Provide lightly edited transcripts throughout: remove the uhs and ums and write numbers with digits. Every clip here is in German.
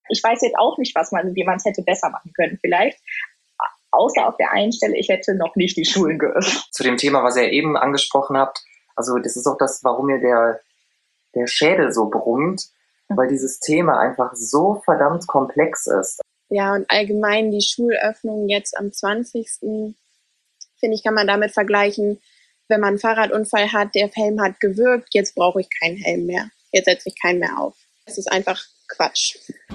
Ich weiß jetzt auch nicht, wie man es hätte besser machen können vielleicht. Außer auf der einen Stelle, ich hätte noch nicht die Schulen geöffnet. Zu dem Thema, was ihr eben angesprochen habt, also das ist auch das, warum mir der Schädel so brummt, weil dieses Thema einfach so verdammt komplex ist. Ja, und allgemein die Schulöffnung jetzt am 20. finde ich, kann man damit vergleichen, wenn man einen Fahrradunfall hat, der Helm hat gewirkt, jetzt brauche ich keinen Helm mehr. Jetzt setze ich keinen mehr auf. Das ist einfach Quatsch.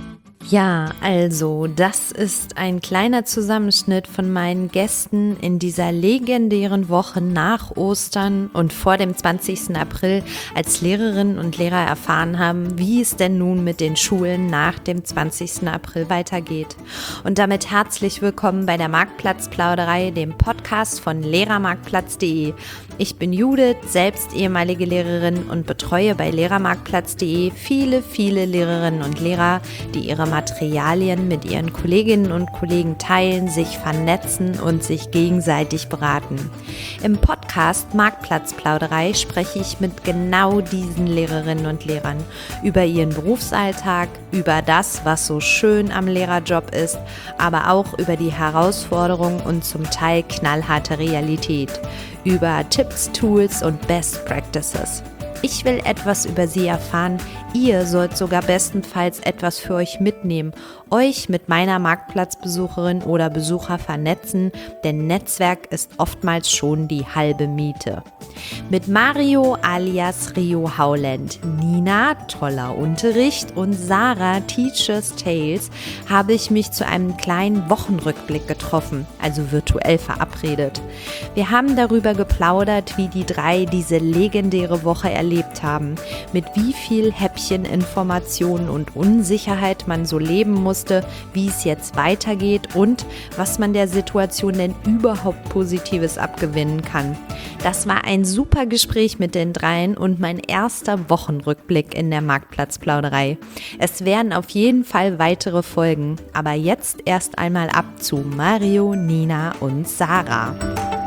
Ja, also, das ist ein kleiner Zusammenschnitt von meinen Gästen in dieser legendären Woche nach Ostern und vor dem 20. April, als Lehrerinnen und Lehrer erfahren haben, wie es denn nun mit den Schulen nach dem 20. April weitergeht. Und damit herzlich willkommen bei der Marktplatzplauderei, dem Podcast von lehrermarktplatz.de. Ich bin Judith, selbst ehemalige Lehrerin und betreue bei lehrermarktplatz.de viele Lehrerinnen und Lehrer, die ihre Materialien mit ihren Kolleginnen und Kollegen teilen, sich vernetzen und sich gegenseitig beraten. Im Podcast Marktplatzplauderei spreche ich mit genau diesen Lehrerinnen und Lehrern über ihren Berufsalltag, über das, was so schön am Lehrerjob ist, aber auch über die Herausforderungen und zum Teil knallharte Realität, über Tipps, Tools und Best Practices. Ich will etwas über sie erfahren. Ihr sollt sogar bestenfalls etwas für euch mitnehmen, euch mit meiner Marktplatzbesucherin oder Besucher vernetzen, denn Netzwerk ist oftmals schon die halbe Miete. Mit Mario alias Rio Howland, Nina, toller Unterricht und Sarah, Teachers Tales, habe ich mich zu einem kleinen Wochenrückblick getroffen, also virtuell verabredet. Wir haben darüber geplaudert, wie die drei diese legendäre Woche erlebt haben, mit wie viel Häppchen Informationen und Unsicherheit man so leben musste, wie es jetzt weitergeht und was man der Situation denn überhaupt Positives abgewinnen kann. Das war ein super Gespräch mit den dreien und mein erster Wochenrückblick in der Marktplatzplauderei. Es werden auf jeden Fall weitere Folgen, aber jetzt erst einmal ab zu Mario, Nina und Sarah.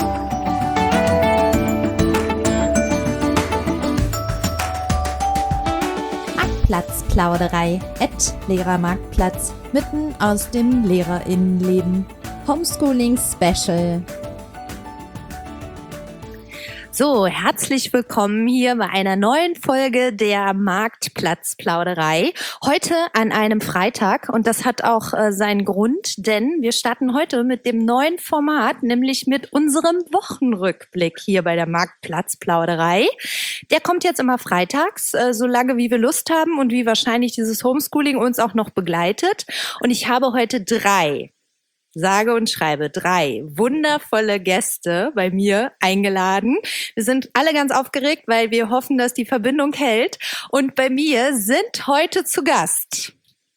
Marktplatzplauderei @Lehrermarktplatz, mitten aus dem LehrerInnenleben. Homeschooling Special. So, herzlich willkommen hier bei einer neuen Folge der Marktplatzplauderei. Heute an einem Freitag und das hat auch seinen Grund, denn wir starten heute mit dem neuen Format, nämlich mit unserem Wochenrückblick hier bei der Marktplatzplauderei. Der kommt jetzt immer freitags, so lange wie wir Lust haben und wie wahrscheinlich dieses Homeschooling uns auch noch begleitet. Und ich habe heute sage und schreibe 3 wundervolle Gäste bei mir eingeladen. Wir sind alle ganz aufgeregt, weil wir hoffen, dass die Verbindung hält. Und bei mir sind heute zu Gast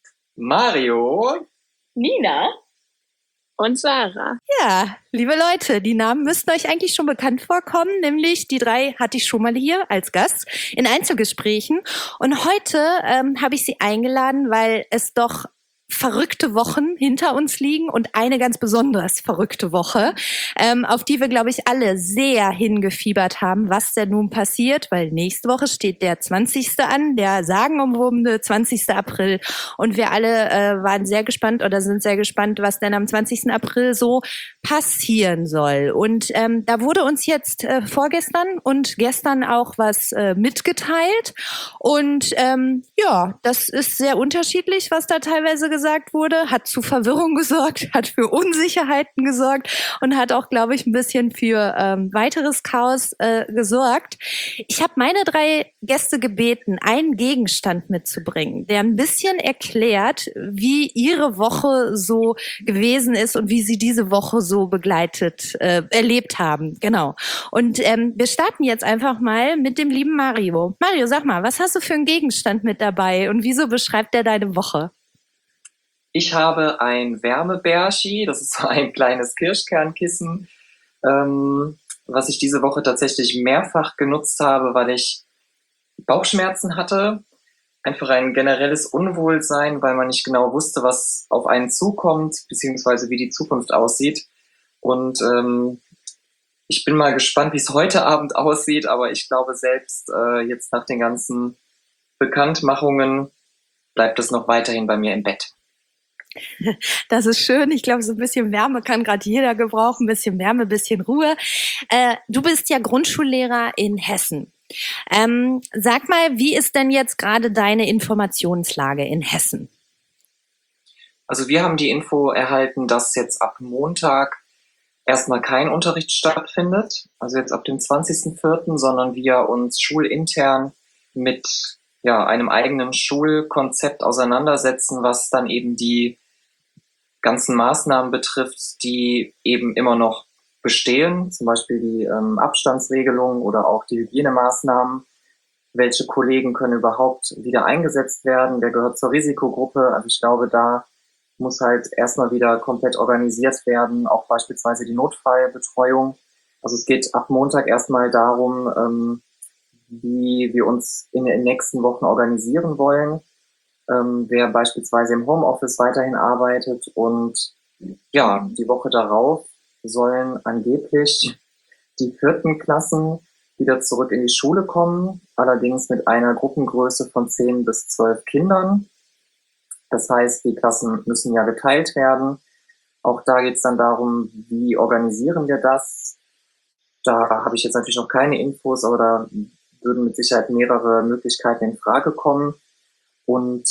Mario, Nina Und Sarah. Ja, liebe Leute, die Namen müssten euch eigentlich schon bekannt vorkommen, nämlich die 3 hatte ich schon mal hier als Gast in Einzelgesprächen. Und heute habe ich sie eingeladen, weil es doch verrückte Wochen hinter uns liegen und eine ganz besonders verrückte Woche, auf die wir, glaube ich, alle sehr hingefiebert haben, was denn nun passiert, weil nächste Woche steht der 20. an, der sagenumwobene 20. April und wir alle waren sehr gespannt oder sind sehr gespannt, was denn am 20. April so passieren soll. Und da wurde uns jetzt vorgestern und gestern auch was mitgeteilt und ja, das ist sehr unterschiedlich, was da teilweise gesagt wurde, hat zu Verwirrung gesorgt, hat für Unsicherheiten gesorgt und hat auch, glaube ich, ein bisschen für weiteres Chaos gesorgt. Ich habe meine 3 Gäste gebeten, einen Gegenstand mitzubringen, der ein bisschen erklärt, wie ihre Woche so gewesen ist und wie sie diese Woche so erlebt haben. Genau. Und wir starten jetzt einfach mal mit dem lieben Mario. Mario, sag mal, was hast du für einen Gegenstand mit dabei und wieso beschreibt er deine Woche? ich habe ein Wärmebärchi, das ist so ein kleines Kirschkernkissen, was ich diese Woche tatsächlich mehrfach genutzt habe, weil ich Bauchschmerzen hatte. Einfach ein generelles Unwohlsein, weil man nicht genau wusste, was auf einen zukommt, beziehungsweise wie die Zukunft aussieht. Und ich bin mal gespannt, wie es heute Abend aussieht, aber ich glaube selbst jetzt nach den ganzen Bekanntmachungen bleibt es noch weiterhin bei mir im Bett. Das ist schön. Ich glaube, so ein bisschen Wärme kann gerade jeder gebrauchen. Ein bisschen Wärme, ein bisschen Ruhe. Du bist ja Grundschullehrer in Hessen. Sag mal, wie ist denn jetzt gerade deine Informationslage in Hessen? Also wir haben die Info erhalten, dass jetzt ab Montag erstmal kein Unterricht stattfindet, also jetzt ab dem 20.04., sondern wir uns schulintern mit einem eigenen Schulkonzept auseinandersetzen, was dann eben die ganzen Maßnahmen betrifft, die eben immer noch bestehen, zum Beispiel die Abstandsregelung oder auch die Hygienemaßnahmen. Welche Kollegen können überhaupt wieder eingesetzt werden? Wer gehört zur Risikogruppe? Also ich glaube, da muss halt erstmal wieder komplett organisiert werden, auch beispielsweise die Notfallbetreuung. Also es geht ab Montag erstmal darum, wie wir uns in den nächsten Wochen organisieren wollen, wer beispielsweise im Homeoffice weiterhin arbeitet. Und ja, die Woche darauf sollen angeblich die 4. Klassen wieder zurück in die Schule kommen, allerdings mit einer Gruppengröße von 10 bis 12 Kindern. Das heißt, die Klassen müssen ja geteilt werden. Auch da geht es dann darum, wie organisieren wir das? Da habe ich jetzt natürlich noch keine Infos, aber da würden mit Sicherheit mehrere Möglichkeiten in Frage kommen. Und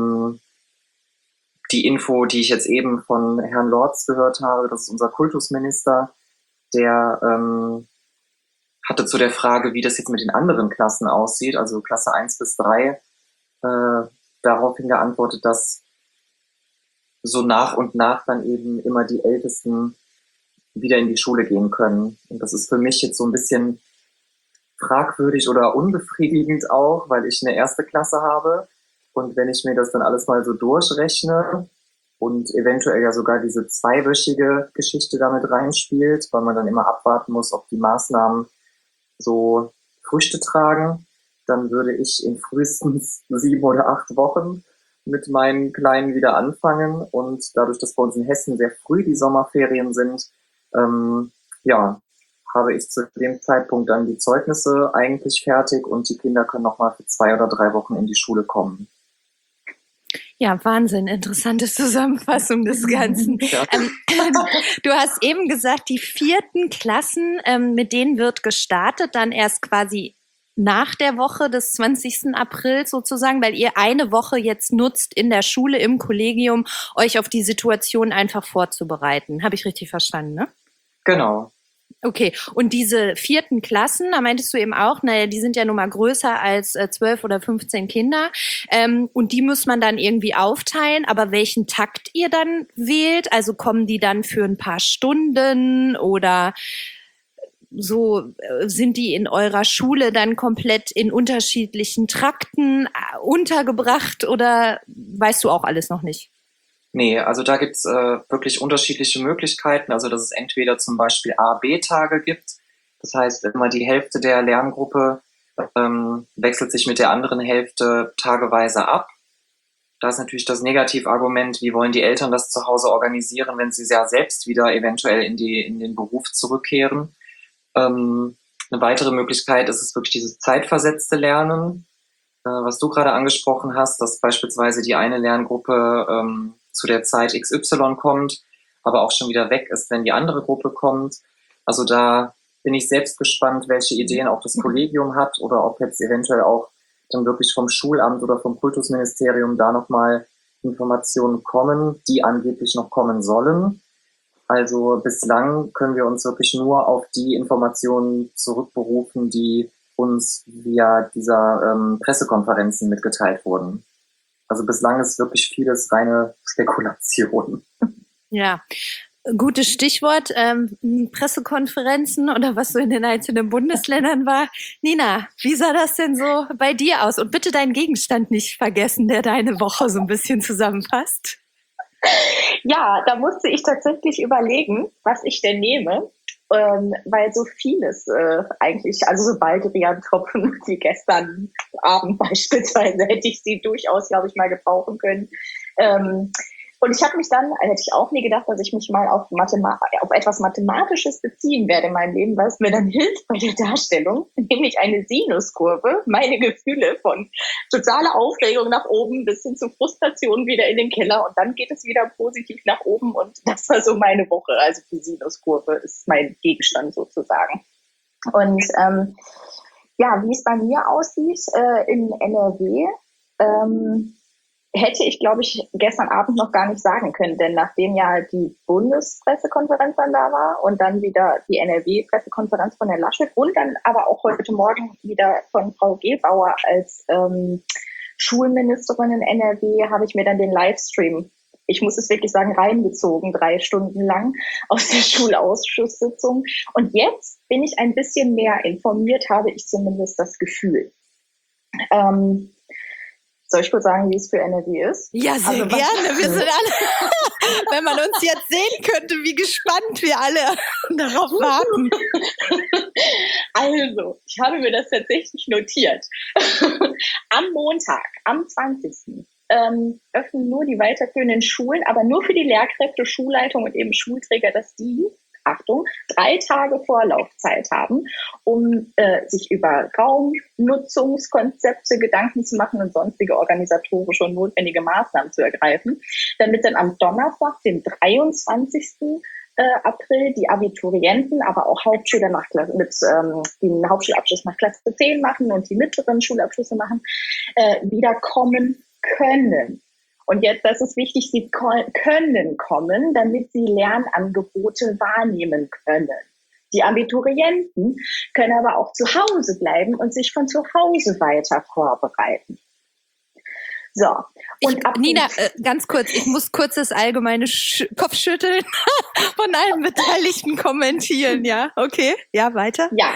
die Info, die ich jetzt eben von Herrn Lorz gehört habe, das ist unser Kultusminister, der hatte zu der Frage, wie das jetzt mit den anderen Klassen aussieht, also Klasse 1 bis 3, daraufhin geantwortet, dass so nach und nach dann eben immer die Ältesten wieder in die Schule gehen können. Und das ist für mich jetzt so ein bisschen fragwürdig oder unbefriedigend auch, weil ich eine 1. Klasse habe. Und wenn ich mir das dann alles mal so durchrechne und eventuell ja sogar diese 2-wöchige Geschichte damit reinspielt, weil man dann immer abwarten muss, ob die Maßnahmen so Früchte tragen, dann würde ich in frühestens 7 oder 8 Wochen mit meinen Kleinen wieder anfangen. Und dadurch, dass bei uns in Hessen sehr früh die Sommerferien sind, habe ich zu dem Zeitpunkt dann die Zeugnisse eigentlich fertig und die Kinder können nochmal für 2 oder 3 Wochen in die Schule kommen. Ja, Wahnsinn, interessante Zusammenfassung des Ganzen. Ja. Du hast eben gesagt, die 4. Klassen, mit denen wird gestartet, dann erst quasi nach der Woche des 20. April sozusagen, weil ihr eine Woche jetzt nutzt in der Schule, im Kollegium, euch auf die Situation einfach vorzubereiten. Habe ich richtig verstanden, ne? Genau. Okay, und diese 4. Klassen, da meintest du eben auch, naja, die sind ja nun mal größer als 12 oder 15 Kinder, und die muss man dann irgendwie aufteilen, aber welchen Takt ihr dann wählt, also kommen die dann für ein paar Stunden oder so, sind die in eurer Schule dann komplett in unterschiedlichen Trakten untergebracht oder weißt du auch alles noch nicht? Nee, also da gibt's wirklich unterschiedliche Möglichkeiten. Also dass es entweder zum Beispiel A-B-Tage gibt. Das heißt, immer die Hälfte der Lerngruppe wechselt sich mit der anderen Hälfte tageweise ab. Da ist natürlich das Negativargument, wie wollen die Eltern das zu Hause organisieren, wenn sie ja selbst wieder eventuell in den Beruf zurückkehren. Eine weitere Möglichkeit ist es wirklich dieses zeitversetzte Lernen, was du gerade angesprochen hast, dass beispielsweise die eine Lerngruppe zu der Zeit XY kommt, aber auch schon wieder weg ist, wenn die andere Gruppe kommt. Also da bin ich selbst gespannt, welche Ideen auch das Kollegium hat oder ob jetzt eventuell auch dann wirklich vom Schulamt oder vom Kultusministerium da nochmal Informationen kommen, die angeblich noch kommen sollen. Also bislang können wir uns wirklich nur auf die Informationen zurückberufen, die uns via dieser Pressekonferenzen mitgeteilt wurden. Also bislang ist wirklich vieles reine Spekulation. Ja, gutes Stichwort, Pressekonferenzen oder was so in den einzelnen Bundesländern war. Nina, wie sah das denn so bei dir aus? Und bitte deinen Gegenstand nicht vergessen, der deine Woche so ein bisschen zusammenfasst. Ja, da musste ich tatsächlich überlegen, was ich denn nehme, weil so vieles eigentlich, also so Baldrian-Tropfen wie gestern Abend beispielsweise, hätte ich sie durchaus, glaube ich, mal gebrauchen können. Und ich habe mich dann, hätte ich auch nie gedacht, dass ich mich mal auf etwas Mathematisches beziehen werde in meinem Leben, was mir dann hilft bei der Darstellung, nämlich eine Sinuskurve, meine Gefühle von totaler Aufregung nach oben bis hin zu Frustration wieder in den Keller und dann geht es wieder positiv nach oben und das war so meine Woche. Also die Sinuskurve ist mein Gegenstand sozusagen. Und wie es bei mir aussieht in NRW, hätte ich, glaube ich, gestern Abend noch gar nicht sagen können, denn nachdem ja die Bundespressekonferenz dann da war und dann wieder die NRW-Pressekonferenz von Herrn Laschet und dann aber auch heute Morgen wieder von Frau Gebauer als Schulministerin in NRW, habe ich mir dann den Livestream, ich muss es wirklich sagen, reingezogen, 3 Stunden lang aus der Schulausschusssitzung. Und jetzt bin ich ein bisschen mehr informiert, habe ich zumindest das Gefühl. Soll ich kurz sagen, wie es für NRW ist? Ja, sehr gerne. Wir sind alle, wenn man uns jetzt sehen könnte, wie gespannt wir alle darauf warten. Also, ich habe mir das tatsächlich notiert. Am Montag, am 20. Öffnen nur die weiterführenden Schulen, aber nur für die Lehrkräfte, Schulleitung und eben Schulträger, dass die, Achtung, 3 Tage Vorlaufzeit haben, um sich über Raumnutzungskonzepte Gedanken zu machen und sonstige organisatorische und notwendige Maßnahmen zu ergreifen, damit dann am Donnerstag, dem 23. April, die Abiturienten, aber auch Hauptschüler den Hauptschulabschluss nach Klasse 10 machen und die mittleren Schulabschlüsse machen, wieder kommen können. Und jetzt, das ist wichtig, sie können kommen, damit sie Lernangebote wahrnehmen können. Die Abiturienten können aber auch zu Hause bleiben und sich von zu Hause weiter vorbereiten. So. Und Nina, ganz kurz, ich muss kurz das allgemeine Kopfschütteln von allen Beteiligten kommentieren, ja? Okay, ja, weiter? Ja.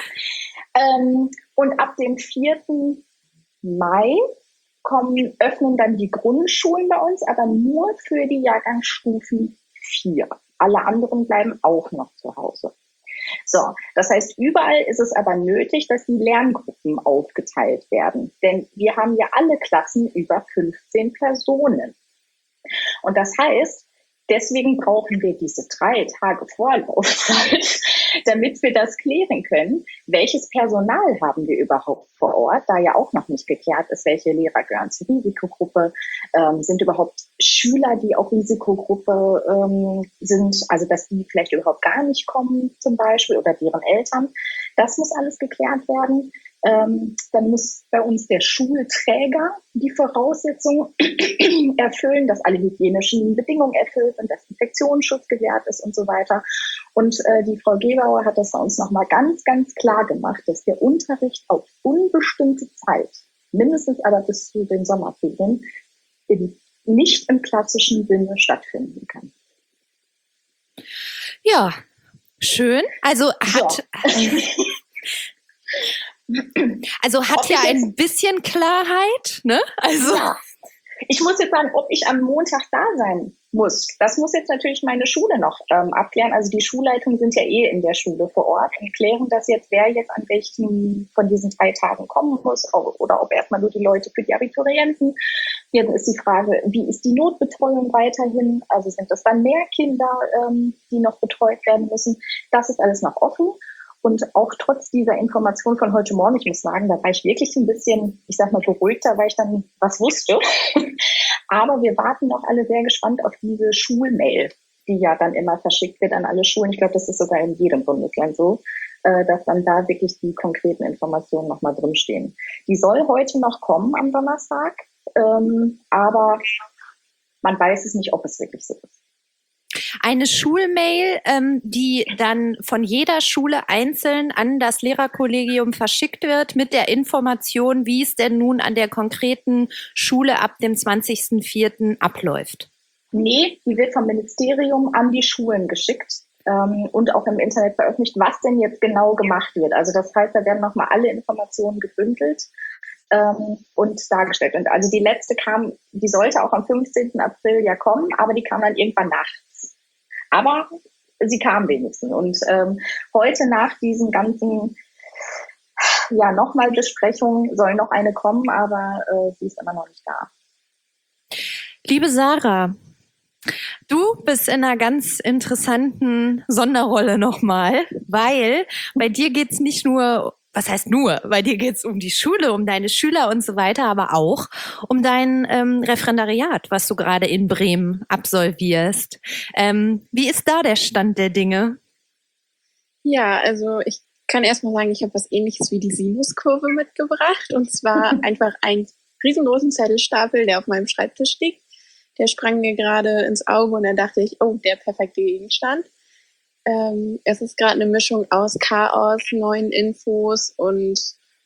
Und ab dem 4. Mai öffnen dann die Grundschulen bei uns, aber nur für die Jahrgangsstufen 4. Alle anderen bleiben auch noch zu Hause. So, das heißt, überall ist es aber nötig, dass die Lerngruppen aufgeteilt werden. Denn wir haben ja alle Klassen über 15 Personen. Und das heißt, deswegen brauchen wir diese 3 Tage Vorlaufzeit, damit wir das klären können. Welches Personal haben wir überhaupt vor Ort, da ja auch noch nicht geklärt ist, welche Lehrer gehören zur Risikogruppe, sind überhaupt Schüler, die auch Risikogruppe sind, also dass die vielleicht überhaupt gar nicht kommen zum Beispiel oder deren Eltern. Das muss alles geklärt werden. Dann muss bei uns der Schulträger die Voraussetzungen erfüllen, dass alle hygienischen Bedingungen erfüllt sind, dass Infektionsschutz gewährt ist und so weiter. Und die Frau Gebauer hat das bei uns nochmal ganz, ganz klar gemacht, dass der Unterricht auf unbestimmte Zeit, mindestens aber bis zu den Sommerferien, nicht im klassischen Sinne stattfinden kann. Ja, schön. Also hat ja ein bisschen Klarheit, ne? Also ja. Ich muss jetzt sagen, ob ich am Montag da sein muss. Das muss jetzt natürlich meine Schule noch abklären. Also die Schulleitungen sind ja in der Schule vor Ort und klären das jetzt, wer jetzt an welchen von diesen 3 Tagen kommen muss oder ob erstmal nur die Leute für die Abiturienten. Jetzt ist die Frage, wie ist die Notbetreuung weiterhin? Also sind das dann mehr Kinder, die noch betreut werden müssen? Das ist alles noch offen. Und auch trotz dieser Information von heute Morgen, ich muss sagen, da war ich wirklich ein bisschen, ich sag mal, beruhigter, weil ich dann was wusste. Aber wir warten noch alle sehr gespannt auf diese Schulmail, die ja dann immer verschickt wird an alle Schulen. Ich glaube, das ist sogar in jedem Bundesland so, dass dann da wirklich die konkreten Informationen nochmal drinstehen. Die soll heute noch kommen am Donnerstag, aber man weiß es nicht, ob es wirklich so ist. Eine Schulmail, die dann von jeder Schule einzeln an das Lehrerkollegium verschickt wird mit der Information, wie es denn nun an der konkreten Schule ab dem 20.04. abläuft. Nee, die wird vom Ministerium an die Schulen geschickt und auch im Internet veröffentlicht, was denn jetzt genau gemacht wird. Also das heißt, da werden nochmal alle Informationen gebündelt und dargestellt. Und also die letzte die sollte auch am 15. April ja kommen, aber die kam dann irgendwann nachts. Aber sie kam wenigstens. Und heute nach diesen ganzen nochmal Besprechungen soll noch eine kommen, aber sie ist immer noch nicht da. Liebe Sarah, Du bist in einer ganz interessanten Sonderrolle nochmal, weil bei dir geht's nicht nur, was heißt nur, bei dir geht's um die Schule, um deine Schüler und so weiter, aber auch um dein Referendariat, was du gerade in Bremen absolvierst. Wie ist da der Stand der Dinge? Ja, also ich kann erstmal sagen, ich habe was Ähnliches wie die Sinuskurve mitgebracht. Und zwar einfach einen riesengroßen Zettelstapel, der auf meinem Schreibtisch liegt. Der sprang mir gerade ins Auge und dann dachte ich, oh, der perfekte Gegenstand. Es ist gerade eine Mischung aus Chaos, neuen Infos und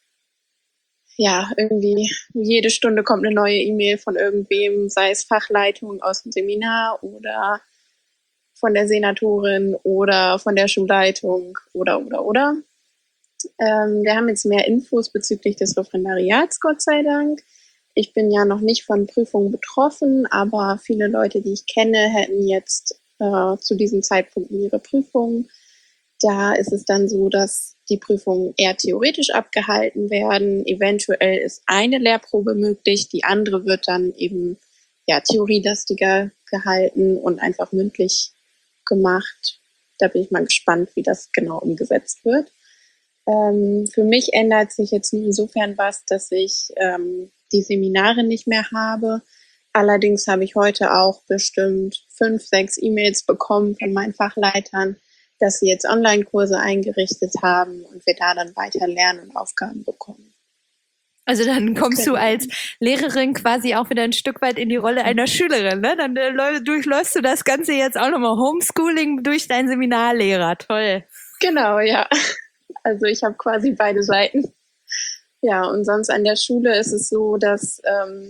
ja, irgendwie jede Stunde kommt eine neue E-Mail von irgendwem, sei es Fachleitung aus dem Seminar oder von der Senatorin oder von der Schulleitung oder. Wir haben jetzt mehr Infos bezüglich des Referendariats, Gott sei Dank. Ich bin ja noch nicht von Prüfungen betroffen, aber viele Leute, die ich kenne, hätten jetzt zu diesem Zeitpunkt ihre Prüfungen. Da ist es dann so, dass die Prüfungen eher theoretisch abgehalten werden. Eventuell ist eine Lehrprobe möglich, die andere wird dann eben ja theorielastiger gehalten und einfach mündlich gemacht. Da bin ich mal gespannt, wie das genau umgesetzt wird. Für mich ändert sich jetzt nur insofern was, dass ich die Seminare nicht mehr habe. Allerdings habe ich heute auch bestimmt 5, 6 E-Mails bekommen von meinen Fachleitern, dass sie jetzt Online-Kurse eingerichtet haben und wir da dann weiter lernen und Aufgaben bekommen. Also dann kommst du als Lehrerin quasi auch wieder ein Stück weit in die Rolle einer Schülerin, ne? Dann durchläufst du das Ganze jetzt auch nochmal Homeschooling durch deinen Seminarlehrer. Toll. Genau, ja. Also ich habe quasi beide Seiten. Ja, und sonst an der Schule ist es so, dass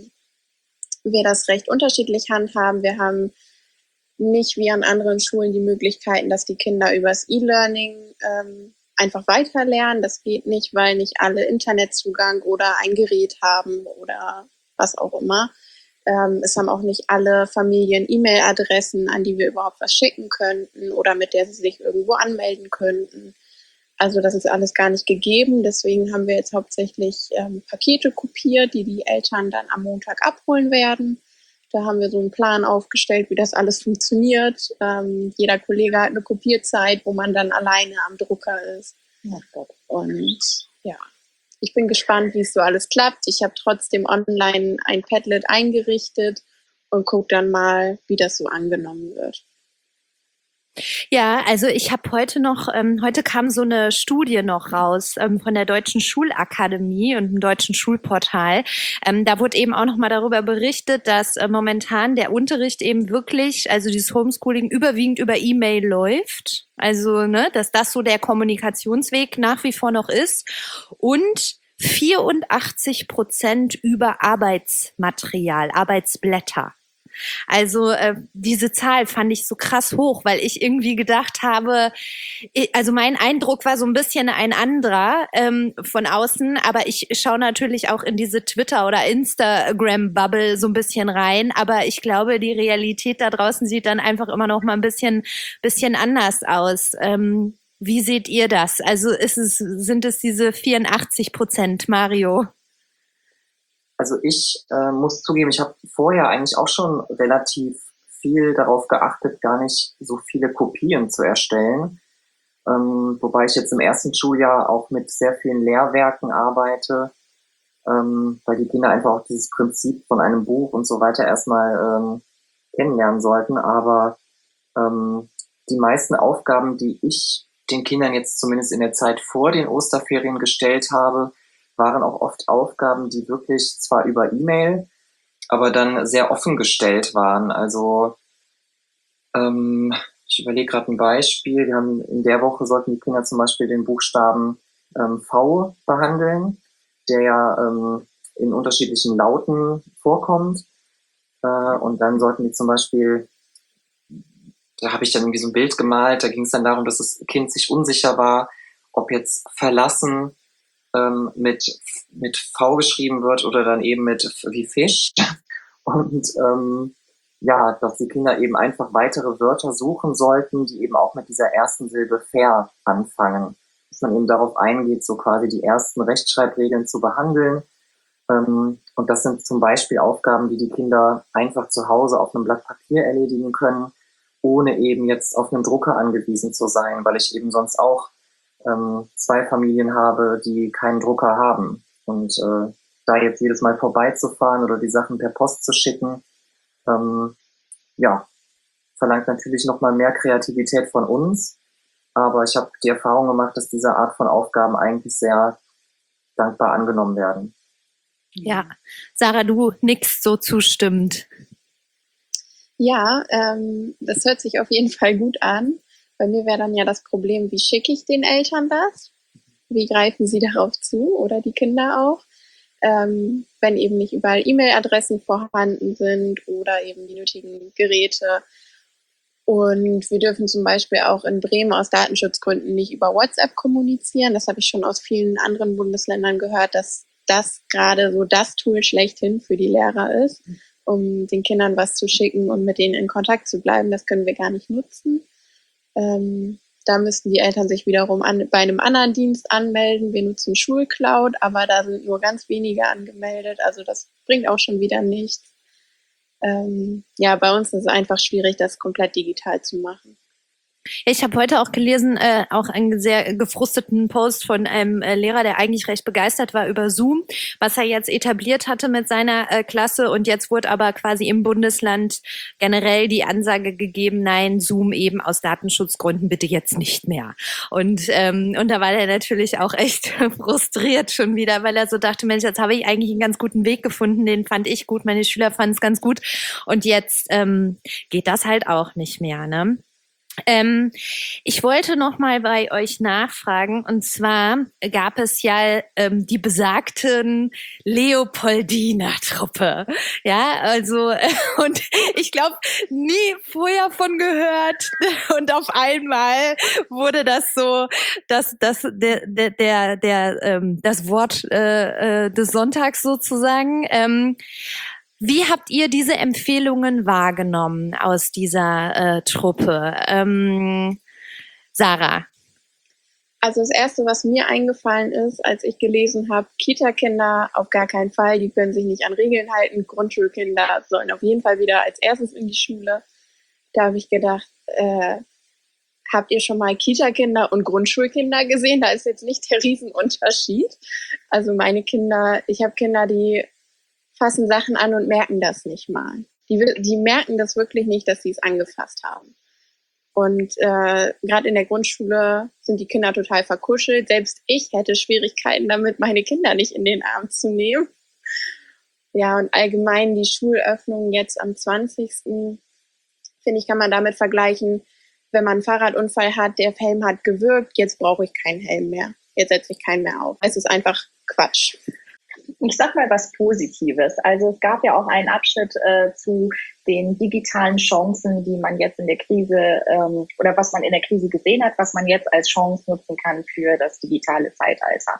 wir das recht unterschiedlich handhaben. Wir haben nicht wie an anderen Schulen die Möglichkeiten, dass die Kinder übers E-Learning einfach weiterlernen. Das geht nicht, weil nicht alle Internetzugang oder ein Gerät haben oder was auch immer. Es haben auch nicht alle Familien E-Mail-Adressen, an die wir überhaupt was schicken könnten oder mit der sie sich irgendwo anmelden könnten. Also das ist alles gar nicht gegeben. Deswegen haben wir jetzt hauptsächlich Pakete kopiert, die die Eltern dann am Montag abholen werden. Da haben wir so einen Plan aufgestellt, wie das alles funktioniert. Jeder Kollege hat eine Kopierzeit, wo man dann alleine am Drucker ist. Und ja, ich bin gespannt, wie es so alles klappt. Ich habe trotzdem online ein Padlet eingerichtet und gucke dann mal, wie das so angenommen wird. Ja, also ich habe heute kam so eine Studie noch raus von der Deutschen Schulakademie und dem Deutschen Schulportal. Da wurde eben auch noch mal darüber berichtet, dass momentan der Unterricht eben wirklich, also dieses Homeschooling überwiegend über E-Mail läuft. Also, ne, dass das so der Kommunikationsweg nach wie vor noch ist. Und 84% über Arbeitsmaterial, Arbeitsblätter. Also diese Zahl fand ich so krass hoch, weil ich irgendwie gedacht habe, also mein Eindruck war so ein bisschen ein anderer von außen, aber ich schaue natürlich auch in diese Twitter- oder Instagram-Bubble so ein bisschen rein, aber ich glaube, die Realität da draußen sieht dann einfach immer noch mal ein bisschen anders aus. Wie seht ihr das? Also sind es diese 84%, Mario? Also ich muss zugeben, ich habe vorher eigentlich auch schon relativ viel darauf geachtet, gar nicht so viele Kopien zu erstellen. Wobei ich jetzt im ersten Schuljahr auch mit sehr vielen Lehrwerken arbeite, weil die Kinder einfach auch dieses Prinzip von einem Buch und so weiter erstmal kennenlernen sollten. Aber die meisten Aufgaben, die ich den Kindern jetzt zumindest in der Zeit vor den Osterferien gestellt habe, waren auch oft Aufgaben, die wirklich zwar über E-Mail, aber dann sehr offen gestellt waren. Also ich überlege gerade ein Beispiel. Wir haben in der Woche sollten die Kinder zum Beispiel den Buchstaben V behandeln, der ja in unterschiedlichen Lauten vorkommt. Und dann sollten die zum Beispiel, da habe ich dann irgendwie so ein Bild gemalt, da ging es dann darum, dass das Kind sich unsicher war, ob jetzt verlassen mit V geschrieben wird oder dann eben mit wie Fisch. Und ja, dass die Kinder eben einfach weitere Wörter suchen sollten, die eben auch mit dieser ersten Silbe fair anfangen. Dass man eben darauf eingeht, so quasi die ersten Rechtschreibregeln zu behandeln und Und das sind zum Beispiel Aufgaben, die die Kinder einfach zu Hause auf einem Blatt Papier erledigen können, ohne eben jetzt auf einen Drucker angewiesen zu sein, weil ich eben sonst auch 2 Familien habe, die keinen Drucker haben. Und da jetzt jedes Mal vorbeizufahren oder die Sachen per Post zu schicken, ja, verlangt natürlich nochmal mehr Kreativität von uns. Aber ich habe die Erfahrung gemacht, dass diese Art von Aufgaben eigentlich sehr dankbar angenommen werden. Ja, Sarah, du nickst so zustimmend. Ja, das hört sich auf jeden Fall gut an. Bei mir wäre dann ja das Problem, wie schicke ich den Eltern das? Wie greifen sie darauf zu oder die Kinder auch? Wenn eben nicht überall E-Mail-Adressen vorhanden sind oder eben die nötigen Geräte. Und wir dürfen zum Beispiel auch in Bremen aus Datenschutzgründen nicht über WhatsApp kommunizieren. Das habe ich schon aus vielen anderen Bundesländern gehört, dass das gerade so das Tool schlechthin für die Lehrer ist, um den Kindern was zu schicken und mit denen in Kontakt zu bleiben. Das können wir gar nicht nutzen. Da müssten die Eltern sich wiederum bei einem anderen Dienst anmelden. Wir nutzen Schulcloud, aber da sind nur ganz wenige angemeldet. Also das bringt auch schon wieder nichts. Ja, bei uns ist es einfach schwierig, das komplett digital zu machen. Ich habe heute auch gelesen, auch einen sehr gefrusteten Post von einem Lehrer, der eigentlich recht begeistert war über Zoom, was er jetzt etabliert hatte mit seiner Klasse. Und jetzt wurde aber quasi im Bundesland generell die Ansage gegeben, nein, Zoom eben aus Datenschutzgründen bitte jetzt nicht mehr. Und da war er natürlich auch echt frustriert schon wieder, weil er so dachte, Mensch, jetzt habe ich eigentlich einen ganz guten Weg gefunden, den fand ich gut, meine Schüler fanden es ganz gut. Und jetzt geht das halt auch nicht mehr, ne? Ich wollte noch mal bei euch nachfragen, und zwar gab es ja die besagten Leopoldina-Truppe, ja, also und ich glaube nie vorher von gehört und auf einmal wurde das so, das Wort des Sonntags sozusagen. Wie habt ihr diese Empfehlungen wahrgenommen aus dieser Truppe? Sarah? Also das Erste, was mir eingefallen ist, als ich gelesen habe, Kita-Kinder auf gar keinen Fall, die können sich nicht an Regeln halten. Grundschulkinder sollen auf jeden Fall wieder als erstes in die Schule. Da habe ich gedacht, habt ihr schon mal Kita-Kinder und Grundschulkinder gesehen? Da ist jetzt nicht der Riesenunterschied. Also meine Kinder, ich habe Kinder, die fassen Sachen an und merken das nicht mal. Die merken das wirklich nicht, dass sie es angefasst haben. Und gerade in der Grundschule sind die Kinder total verkuschelt. Selbst ich hätte Schwierigkeiten damit, meine Kinder nicht in den Arm zu nehmen. Ja, und allgemein die Schulöffnung jetzt am 20. finde ich, kann man damit vergleichen, wenn man einen Fahrradunfall hat, der Helm hat gewirkt, jetzt brauche ich keinen Helm mehr. Jetzt setze ich keinen mehr auf. Es ist einfach Quatsch. Ich sag mal was Positives. Also es gab ja auch einen Abschnitt zu den digitalen Chancen, die man jetzt in der Krise oder was man in der Krise gesehen hat, was man jetzt als Chance nutzen kann für das digitale Zeitalter.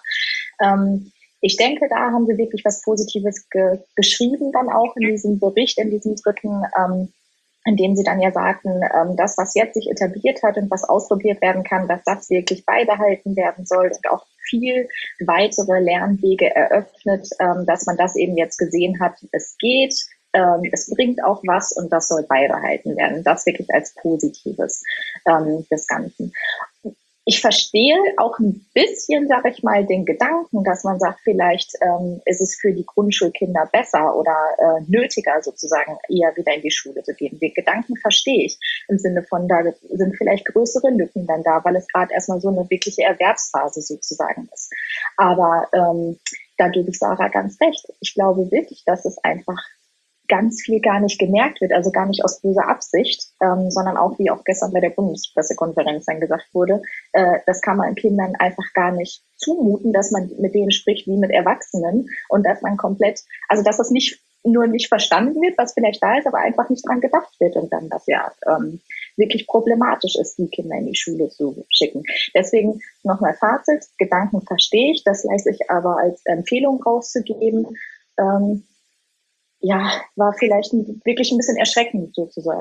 Ich denke, da haben sie wirklich was Positives geschrieben dann auch in diesem Bericht, in diesem dritten, in dem sie dann ja sagten, das, was jetzt sich etabliert hat und was ausprobiert werden kann, dass das wirklich beibehalten werden soll und auch viel weitere Lernwege eröffnet, dass man das eben jetzt gesehen hat, es geht, es bringt auch was und das soll beibehalten werden. Das wirklich als Positives des Ganzen. Ich verstehe auch ein bisschen, sage ich mal, den Gedanken, dass man sagt, vielleicht ist es für die Grundschulkinder besser oder nötiger sozusagen eher wieder in die Schule zu gehen. Den Gedanken verstehe ich im Sinne von, da sind vielleicht größere Lücken dann da, weil es gerade erstmal so eine wirkliche Erwerbsphase sozusagen ist. Aber da gebe ich Sarah ganz recht. Ich glaube wirklich, dass es einfach ganz viel gar nicht gemerkt wird, also gar nicht aus böser Absicht, sondern auch, wie auch gestern bei der Bundespressekonferenz dann gesagt wurde, das kann man Kindern einfach gar nicht zumuten, dass man mit denen spricht wie mit Erwachsenen und dass man komplett, also dass das nicht nur nicht verstanden wird, was vielleicht da ist, aber einfach nicht dran gedacht wird und dann das ja wirklich problematisch ist, die Kinder in die Schule zu schicken. Deswegen nochmal Fazit, Gedanken verstehe ich, das leiste ich aber als Empfehlung rauszugeben, ja, war vielleicht wirklich ein bisschen erschreckend sozusagen.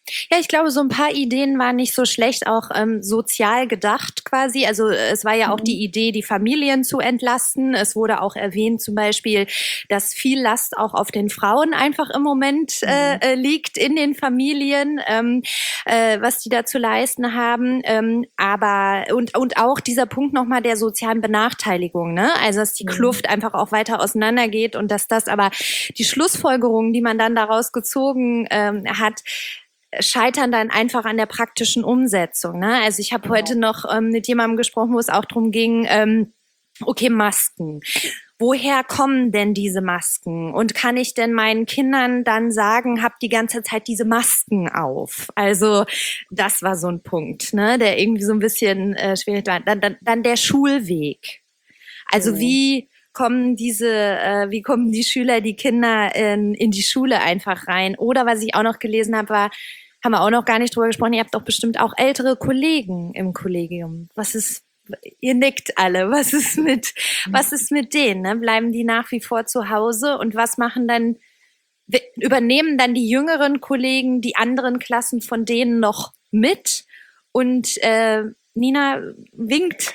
Ja, ich glaube, so ein paar Ideen waren nicht so schlecht, auch sozial gedacht quasi. Also es war ja auch die Idee, die Familien zu entlasten. Es wurde auch erwähnt zum Beispiel, dass viel Last auch auf den Frauen einfach im Moment liegt in den Familien, was die da zu leisten haben. Aber und auch dieser Punkt nochmal der sozialen Benachteiligung, ne? Also dass die Kluft einfach auch weiter auseinandergeht und dass das aber die Schlussfolgerungen, die man dann daraus gezogen hat, scheitern dann einfach an der praktischen Umsetzung. Ne? Also ich habe heute noch mit jemandem gesprochen, wo es auch darum ging, okay, Masken. Woher kommen denn diese Masken? Und kann ich denn meinen Kindern dann sagen, habt die ganze Zeit diese Masken auf? Also das war so ein Punkt, ne, der irgendwie so ein bisschen schwierig war. Dann der Schulweg. Also wie kommen die Schüler, die Kinder in die Schule einfach rein? Oder was ich auch noch gelesen habe, haben wir auch noch gar nicht drüber gesprochen, ihr habt doch bestimmt auch ältere Kollegen im Kollegium. Ihr nickt alle, was ist mit denen? Ne? Bleiben die nach wie vor zu Hause und was machen dann, übernehmen dann die jüngeren Kollegen die anderen Klassen von denen noch mit? Und Nina winkt.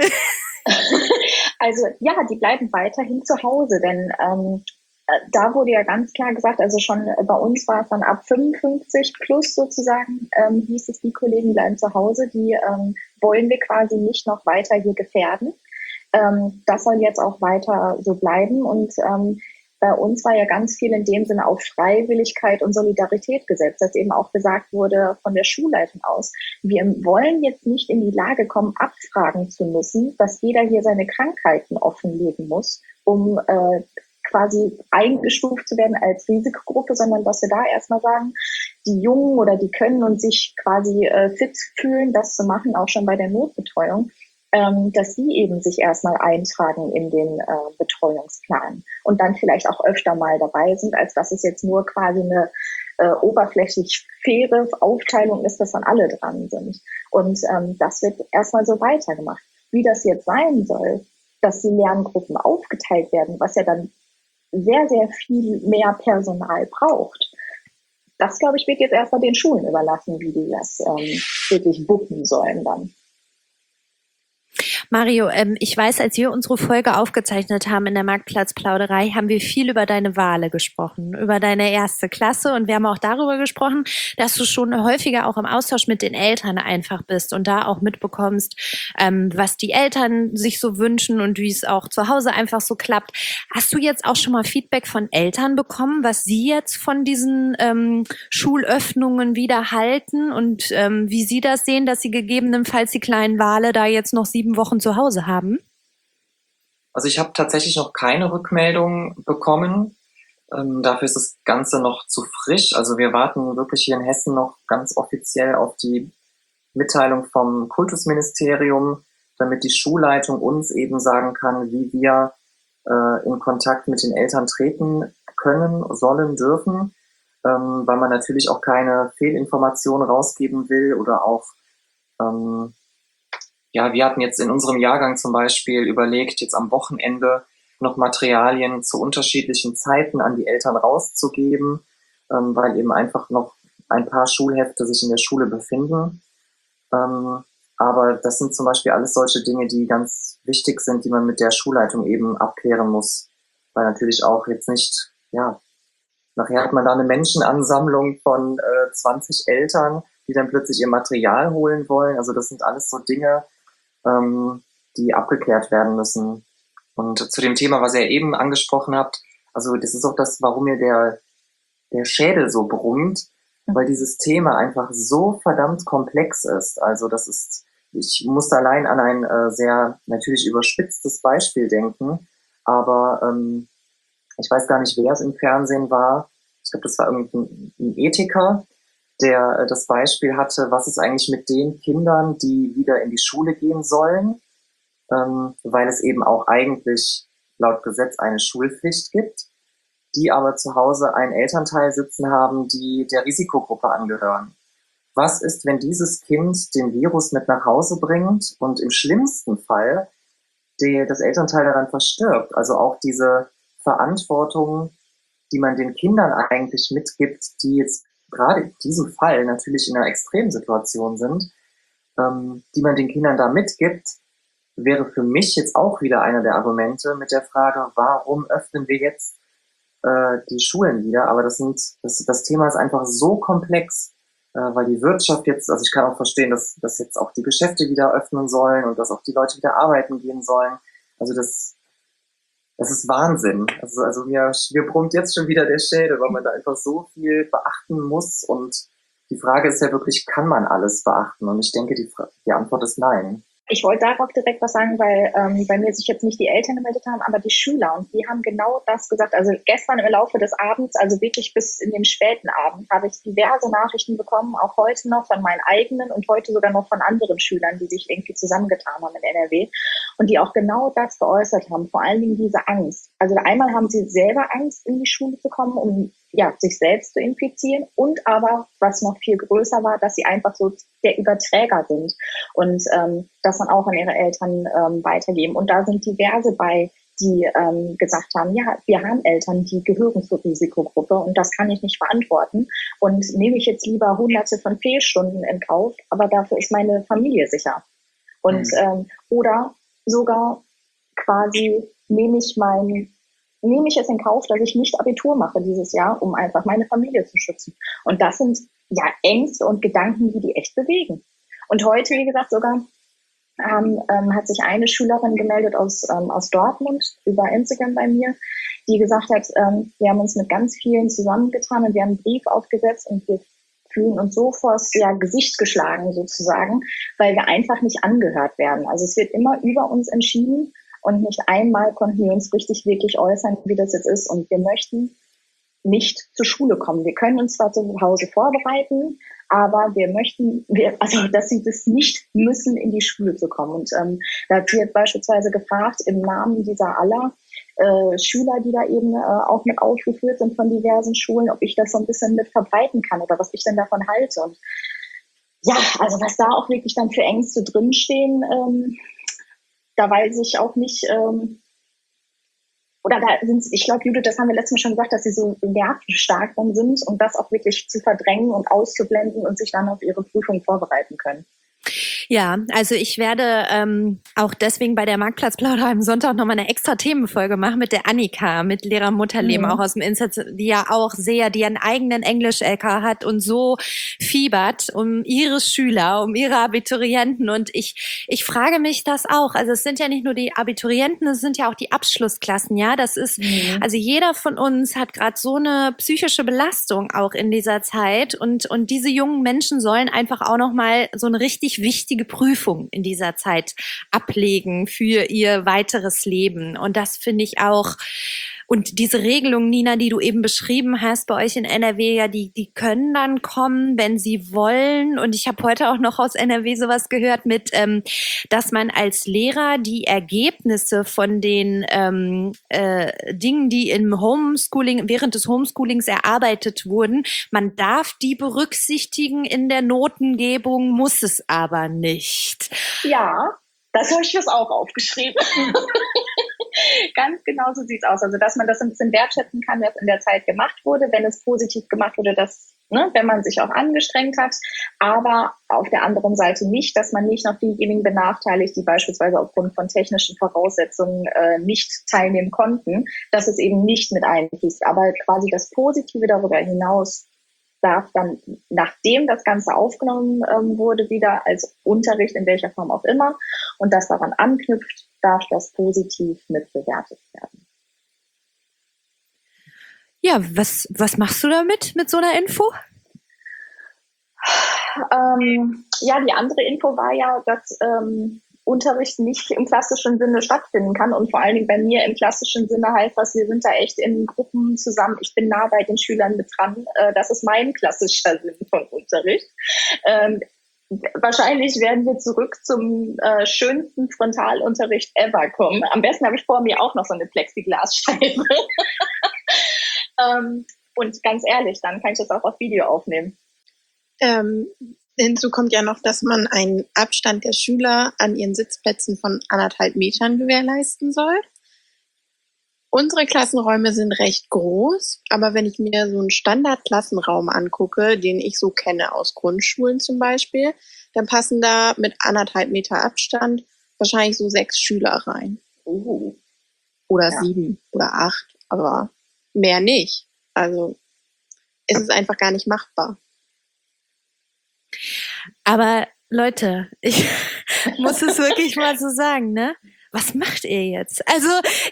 Also ja, die bleiben weiterhin zu Hause, denn da wurde ja ganz klar gesagt, also schon bei uns war es dann ab 55 plus sozusagen, hieß es, die Kollegen bleiben zu Hause, die wollen wir quasi nicht noch weiter hier gefährden. Das soll jetzt auch weiter so bleiben und bei uns war ja ganz viel in dem Sinne auf Freiwilligkeit und Solidarität gesetzt, dass eben auch gesagt wurde von der Schulleitung aus, wir wollen jetzt nicht in die Lage kommen, abfragen zu müssen, dass jeder hier seine Krankheiten offenlegen muss, um quasi eingestuft zu werden als Risikogruppe, sondern dass wir da erstmal sagen, die Jungen oder die können und sich quasi fit fühlen, das zu machen, auch schon bei der Notbetreuung, dass die eben sich erstmal eintragen in den Betreuungsplan und dann vielleicht auch öfter mal dabei sind, als dass es jetzt nur quasi eine oberflächlich faire Aufteilung ist, dass dann alle dran sind. Und das wird erstmal so weitergemacht. Wie das jetzt sein soll, dass die Lerngruppen aufgeteilt werden, was ja dann sehr, sehr viel mehr Personal braucht. Das, glaube ich, wird jetzt erstmal den Schulen überlassen, wie die das wirklich wuppen sollen dann. Mario, ich weiß, als wir unsere Folge aufgezeichnet haben in der Marktplatzplauderei, haben wir viel über deine Wale gesprochen, über deine erste Klasse und wir haben auch darüber gesprochen, dass du schon häufiger auch im Austausch mit den Eltern einfach bist und da auch mitbekommst, was die Eltern sich so wünschen und wie es auch zu Hause einfach so klappt. Hast du jetzt auch schon mal Feedback von Eltern bekommen, was sie jetzt von diesen Schulöffnungen wieder halten und wie sie das sehen, dass sie gegebenenfalls die kleinen Wale da jetzt noch 7 Wochen zu Hause haben? Also ich habe tatsächlich noch keine Rückmeldung bekommen. Dafür ist das Ganze noch zu frisch. Also wir warten wirklich hier in Hessen noch ganz offiziell auf die Mitteilung vom Kultusministerium, damit die Schulleitung uns eben sagen kann, wie wir in Kontakt mit den Eltern treten können, sollen, dürfen, weil man natürlich auch keine Fehlinformationen rausgeben will oder auch ja, wir hatten jetzt in unserem Jahrgang zum Beispiel überlegt, jetzt am Wochenende noch Materialien zu unterschiedlichen Zeiten an die Eltern rauszugeben, weil eben einfach noch ein paar Schulhefte sich in der Schule befinden. Aber das sind zum Beispiel alles solche Dinge, die ganz wichtig sind, die man mit der Schulleitung eben abklären muss. Weil natürlich auch jetzt nicht, ja, nachher hat man da eine Menschenansammlung von 20 Eltern, die dann plötzlich ihr Material holen wollen. Also das sind alles so Dinge, die abgeklärt werden müssen. Und zu dem Thema, was ihr eben angesprochen habt, also das ist auch das, warum mir der Schädel so brummt, weil dieses Thema einfach so verdammt komplex ist. Also das ist, ich musste allein an ein sehr natürlich überspitztes Beispiel denken, aber ich weiß gar nicht, wer es im Fernsehen war. Ich glaube, das war irgendein Ethiker, der das Beispiel hatte, was ist eigentlich mit den Kindern, die wieder in die Schule gehen sollen, weil es eben auch eigentlich laut Gesetz eine Schulpflicht gibt, die aber zu Hause einen Elternteil sitzen haben, die der Risikogruppe angehören. Was ist, wenn dieses Kind den Virus mit nach Hause bringt und im schlimmsten Fall das Elternteil daran verstirbt? Also auch diese Verantwortung, die man den Kindern eigentlich mitgibt, die jetzt gerade in diesem Fall natürlich in einer Extremsituation sind, die man den Kindern da mitgibt, wäre für mich jetzt auch wieder einer der Argumente mit der Frage, warum öffnen wir jetzt die Schulen wieder? Aber das Thema ist einfach so komplex, weil die Wirtschaft jetzt, also ich kann auch verstehen, dass jetzt auch die Geschäfte wieder öffnen sollen und dass auch die Leute wieder arbeiten gehen sollen. Also das ist Wahnsinn. Also mir brummt jetzt schon wieder der Schädel, weil man da einfach so viel beachten muss. Und die Frage ist ja wirklich, kann man alles beachten? Und ich denke, die Antwort ist nein. Ich wollte darauf direkt was sagen, weil bei mir sich jetzt nicht die Eltern gemeldet haben, aber die Schüler. Und die haben genau das gesagt. Also gestern im Laufe des Abends, also wirklich bis in den späten Abend, habe ich diverse Nachrichten bekommen, auch heute noch von meinen eigenen und heute sogar noch von anderen Schülern, die sich irgendwie zusammengetan haben in NRW und die auch genau das geäußert haben, vor allen Dingen diese Angst. Also einmal haben sie selber Angst, in die Schule zu kommen, um sich selbst zu infizieren und aber, was noch viel größer war, dass sie einfach so der Überträger sind und das dann auch an ihre Eltern weitergeben. Und da sind diverse bei, die gesagt haben, ja, wir haben Eltern, die gehören zur Risikogruppe und das kann ich nicht verantworten und nehme ich jetzt lieber Hunderte von Fehlstunden in Kauf, aber dafür ist meine Familie sicher. Und oder sogar quasi nehme ich es in Kauf, dass ich nicht Abitur mache dieses Jahr, um einfach meine Familie zu schützen. Und das sind ja Ängste und Gedanken, die echt bewegen. Und heute, wie gesagt, sogar hat sich eine Schülerin gemeldet aus Dortmund über Instagram bei mir, die gesagt hat, wir haben uns mit ganz vielen zusammengetan und wir haben einen Brief aufgesetzt und wir fühlen uns so vors Gesicht geschlagen sozusagen, weil wir einfach nicht angehört werden. Also es wird immer über uns entschieden und nicht einmal konnten wir uns richtig wirklich äußern, wie das jetzt ist. Und wir möchten nicht zur Schule kommen. Wir können uns zwar zu Hause vorbereiten, aber wir möchten, dass sie das nicht müssen, in die Schule zu kommen. Und da hat sie jetzt beispielsweise gefragt, im Namen dieser aller Schüler, die da eben auch mit aufgeführt sind von diversen Schulen, ob ich das so ein bisschen mit verbreiten kann oder was ich denn davon halte. Und ja, also was da auch wirklich dann für Ängste drinstehen, da weiß ich auch nicht, oder da sind, ich glaube, Judith, das haben wir letztes Mal schon gesagt, dass sie so nervenstark dann sind, um das auch wirklich zu verdrängen und auszublenden und sich dann auf ihre Prüfung vorbereiten können. Ja, also ich werde auch deswegen bei der Marktplatzplauder am Sonntag nochmal eine extra Themenfolge machen mit der Annika, mit Lehrer Mutterleben, auch aus dem Insatz, die einen eigenen Englisch-LK hat und so fiebert um ihre Schüler, um ihre Abiturienten. Und ich frage mich das auch. Also es sind ja nicht nur die Abiturienten, es sind ja auch die Abschlussklassen, ja. Das ist, also jeder von uns hat gerade so eine psychische Belastung auch in dieser Zeit und diese jungen Menschen sollen einfach auch nochmal so eine richtig wichtige Prüfung in dieser Zeit ablegen für ihr weiteres Leben. Und das finde ich auch, und diese Regelung, Nina, die du eben beschrieben hast, bei euch in NRW, ja, die können dann kommen, wenn sie wollen. Und ich habe heute auch noch aus NRW sowas gehört mit, dass man als Lehrer die Ergebnisse von den Dingen, die im Homeschooling, während des Homeschoolings erarbeitet wurden, man darf die berücksichtigen in der Notengebung, muss es aber nicht. Ja, das habe ich jetzt auch aufgeschrieben. Ganz genau so sieht es aus. Also, dass man das ein bisschen wertschätzen kann, was in der Zeit gemacht wurde, wenn es positiv gemacht wurde, wenn man sich auch angestrengt hat. Aber auf der anderen Seite nicht, dass man nicht noch diejenigen benachteiligt, die beispielsweise aufgrund von technischen Voraussetzungen nicht teilnehmen konnten, dass es eben nicht mit einfließt. Aber quasi das Positive darüber hinaus darf dann, nachdem das Ganze aufgenommen wurde, wieder als Unterricht in welcher Form auch immer und das daran anknüpft, darf das positiv mitbewertet werden. Ja, was machst du damit mit so einer Info? Die andere Info war ja, dass Unterricht nicht im klassischen Sinne stattfinden kann und vor allen Dingen bei mir im klassischen Sinne heißt das, wir sind da echt in Gruppen zusammen, ich bin nah bei den Schülern mit dran, das ist mein klassischer Sinn von Unterricht. Wahrscheinlich werden wir zurück zum schönsten Frontalunterricht ever kommen. Am besten habe ich vor mir auch noch so eine Plexiglasscheibe. Und ganz ehrlich, dann kann ich das auch auf Video aufnehmen. Hinzu kommt ja noch, dass man einen Abstand der Schüler an ihren Sitzplätzen von 1,5 Metern gewährleisten soll. Unsere Klassenräume sind recht groß, aber wenn ich mir so einen Standardklassenraum angucke, den ich so kenne aus Grundschulen zum Beispiel, dann passen da mit 1,5 Meter Abstand wahrscheinlich so 6 Schüler rein. Oder Ja. 7 oder 8, aber mehr nicht. Also es ist einfach gar nicht machbar. Aber Leute, ich muss es wirklich mal so sagen, ne? Was macht ihr jetzt? Also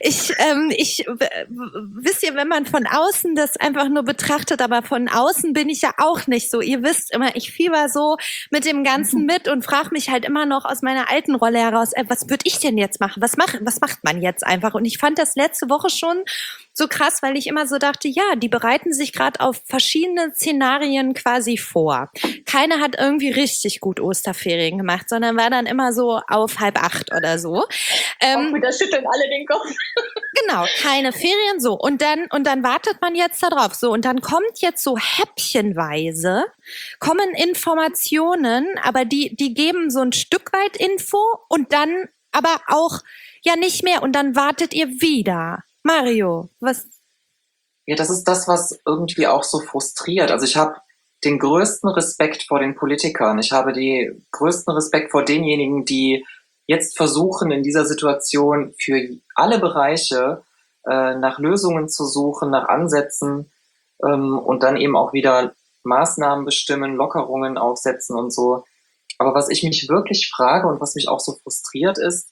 wisst ihr, wenn man von außen das einfach nur betrachtet, aber von außen bin ich ja auch nicht so. Ihr wisst immer, ich fieber so mit dem Ganzen mit und frage mich halt immer noch aus meiner alten Rolle heraus, was würde ich denn jetzt machen? Was macht man jetzt einfach? Und ich fand das letzte Woche schon so krass, weil ich immer so dachte, ja, die bereiten sich gerade auf verschiedene Szenarien quasi vor. Keiner hat irgendwie richtig gut Osterferien gemacht, sondern war dann immer so auf 7:30 oder so. Auch wieder schütteln alle den Kopf. Genau, keine Ferien, so. Und dann wartet man jetzt da drauf. So, und dann kommt jetzt so häppchenweise, kommen Informationen, aber die geben so ein Stück weit Info und dann aber auch ja nicht mehr. Und dann wartet ihr wieder. Mario, was? Ja, das ist das, was irgendwie auch so frustriert. Also ich habe den größten Respekt vor den Politikern. Ich habe den größten Respekt vor denjenigen, die jetzt versuchen, in dieser Situation für alle Bereiche nach Lösungen zu suchen, nach Ansätzen und dann eben auch wieder Maßnahmen bestimmen, Lockerungen aufsetzen und so. Aber was ich mich wirklich frage und was mich auch so frustriert ist,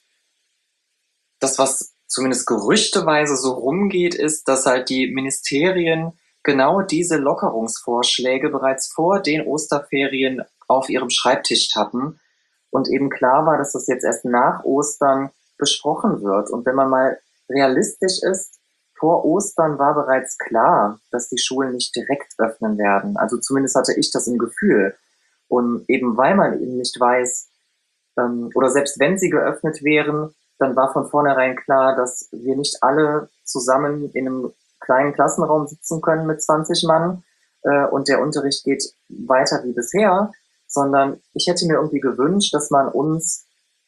das, was zumindest gerüchteweise so rumgeht, ist, dass halt die Ministerien genau diese Lockerungsvorschläge bereits vor den Osterferien auf ihrem Schreibtisch hatten und eben klar war, dass das jetzt erst nach Ostern besprochen wird. Und wenn man mal realistisch ist, vor Ostern war bereits klar, dass die Schulen nicht direkt öffnen werden. Also zumindest hatte ich das im Gefühl. Und eben weil man eben nicht weiß, oder selbst wenn sie geöffnet wären, dann war von vornherein klar, dass wir nicht alle zusammen in einem kleinen Klassenraum sitzen können mit 20 Mann und der Unterricht geht weiter wie bisher, sondern ich hätte mir irgendwie gewünscht, dass man uns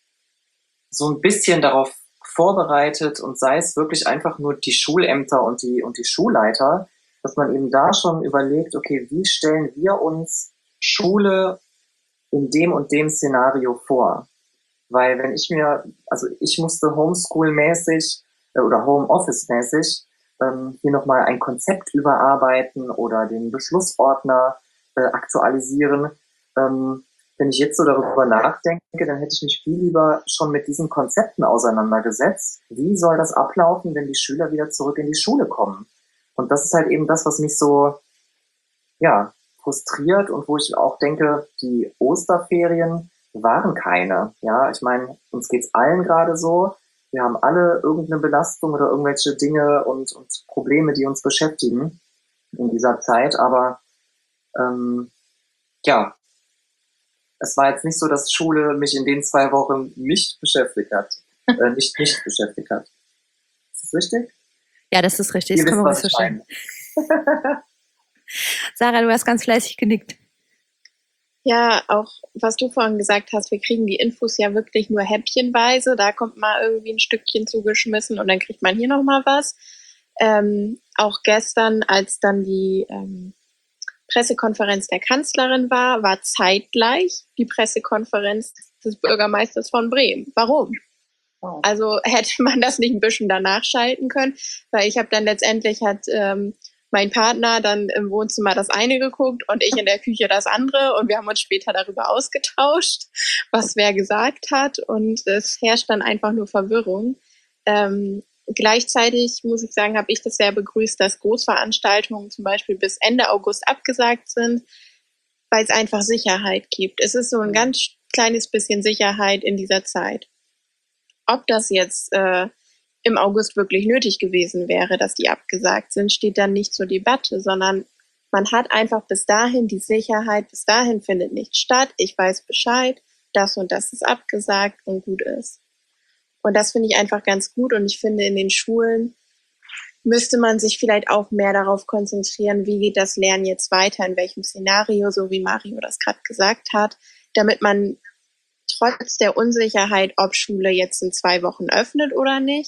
so ein bisschen darauf vorbereitet und sei es wirklich einfach nur die Schulämter und die Schulleiter, dass man eben da schon überlegt, okay, wie stellen wir uns Schule in dem und dem Szenario vor? Weil wenn ich mir, also ich musste Homeschool-mäßig oder Homeoffice-mäßig hier nochmal ein Konzept überarbeiten oder den Beschlussordner aktualisieren. Wenn ich jetzt so darüber nachdenke, dann hätte ich mich viel lieber schon mit diesen Konzepten auseinandergesetzt. Wie soll das ablaufen, wenn die Schüler wieder zurück in die Schule kommen? Und das ist halt eben das, was mich so, ja, frustriert und wo ich auch denke, die Osterferien waren keine. Ja, ich meine, uns geht's allen gerade so. Wir haben alle irgendeine Belastung oder irgendwelche Dinge und Probleme, die uns beschäftigen in dieser Zeit. Aber ja, es war jetzt nicht so, dass Schule mich in den 2 Wochen nicht beschäftigt hat. Nicht beschäftigt hat. Ist das richtig? Ja, das ist richtig. Ihr Das kann wisst, man was ich verstehen. meine. Sarah, du hast ganz fleißig genickt. Ja, auch was du vorhin gesagt hast, wir kriegen die Infos ja wirklich nur häppchenweise. Da kommt mal irgendwie ein Stückchen zugeschmissen und dann kriegt man hier nochmal was. Auch gestern, als dann die Pressekonferenz der Kanzlerin war zeitgleich die Pressekonferenz des Bürgermeisters von Bremen. Warum? Oh. Also hätte man das nicht ein bisschen danach schalten können, weil ich habe dann letztendlich mein Partner dann im Wohnzimmer das eine geguckt und ich in der Küche das andere und wir haben uns später darüber ausgetauscht, was wer gesagt hat und es herrscht dann einfach nur Verwirrung. Gleichzeitig muss ich sagen, habe ich das sehr begrüßt, dass Großveranstaltungen zum Beispiel bis Ende August abgesagt sind, weil es einfach Sicherheit gibt. Es ist so ein ganz kleines bisschen Sicherheit in dieser Zeit. Ob das jetzt im August wirklich nötig gewesen wäre, dass die abgesagt sind, steht dann nicht zur Debatte, sondern man hat einfach bis dahin die Sicherheit, bis dahin findet nichts statt, ich weiß Bescheid, das und das ist abgesagt und gut ist. Und das finde ich einfach ganz gut und ich finde, in den Schulen müsste man sich vielleicht auch mehr darauf konzentrieren, wie geht das Lernen jetzt weiter, in welchem Szenario, so wie Mario das gerade gesagt hat, damit man trotz der Unsicherheit, ob Schule jetzt in 2 Wochen öffnet oder nicht,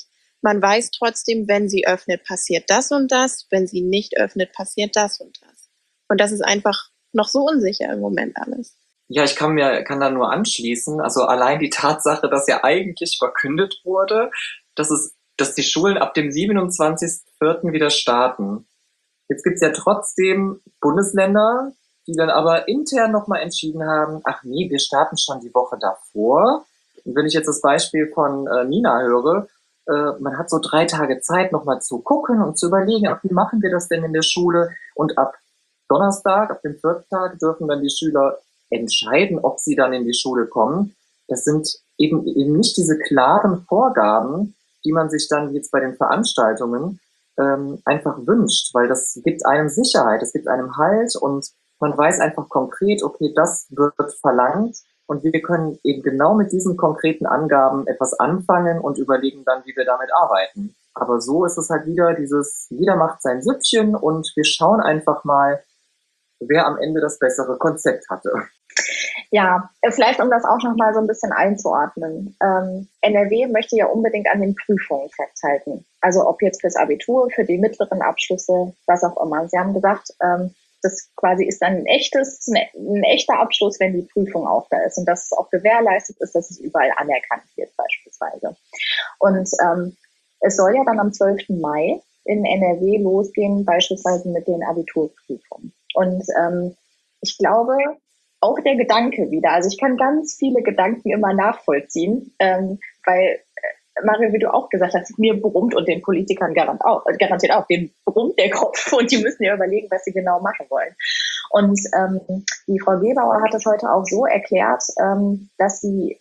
man weiß trotzdem, wenn sie öffnet, passiert das und das, wenn sie nicht öffnet, passiert das und das. Und das ist einfach noch so unsicher im Moment alles. Ja, ich kann da nur anschließen. Also allein die Tatsache, dass ja eigentlich verkündet wurde, dass die Schulen ab dem 27.04. wieder starten. Jetzt gibt's ja trotzdem Bundesländer, die dann aber intern nochmal entschieden haben, ach nee, wir starten schon die Woche davor. Und wenn ich jetzt das Beispiel von Nina höre, man hat so 3 Tage Zeit, nochmal zu gucken und zu überlegen, ach, wie machen wir das denn in der Schule? Und ab Donnerstag, ab dem 4. Tag, dürfen dann die Schüler entscheiden, ob sie dann in die Schule kommen. Das sind eben nicht diese klaren Vorgaben, die man sich dann jetzt bei den Veranstaltungen einfach wünscht, weil das gibt einem Sicherheit, es gibt einem Halt und man weiß einfach konkret, okay, das wird verlangt und wir können eben genau mit diesen konkreten Angaben etwas anfangen und überlegen dann, wie wir damit arbeiten. Aber so ist es halt wieder jeder macht sein Süppchen und wir schauen einfach mal, wer am Ende das bessere Konzept hatte. Ja, vielleicht um das auch nochmal so ein bisschen einzuordnen. NRW möchte ja unbedingt an den Prüfungen festhalten. Also ob jetzt fürs Abitur, für die mittleren Abschlüsse, was auch immer. Sie haben gesagt, das quasi ist dann ein echter Abschluss, wenn die Prüfung auch da ist und dass es auch gewährleistet ist, dass es überall anerkannt wird beispielsweise. Und es soll ja dann am 12. Mai in NRW losgehen, beispielsweise mit den Abiturprüfungen. Und ich glaube, auch der Gedanke wieder, also ich kann ganz viele Gedanken immer nachvollziehen, weil, Mario, wie du auch gesagt hast, mir brummt und den Politikern garantiert auch, denen brummt der Kopf und die müssen ja überlegen, was sie genau machen wollen. Und die Frau Gebauer hat es heute auch so erklärt, dass sie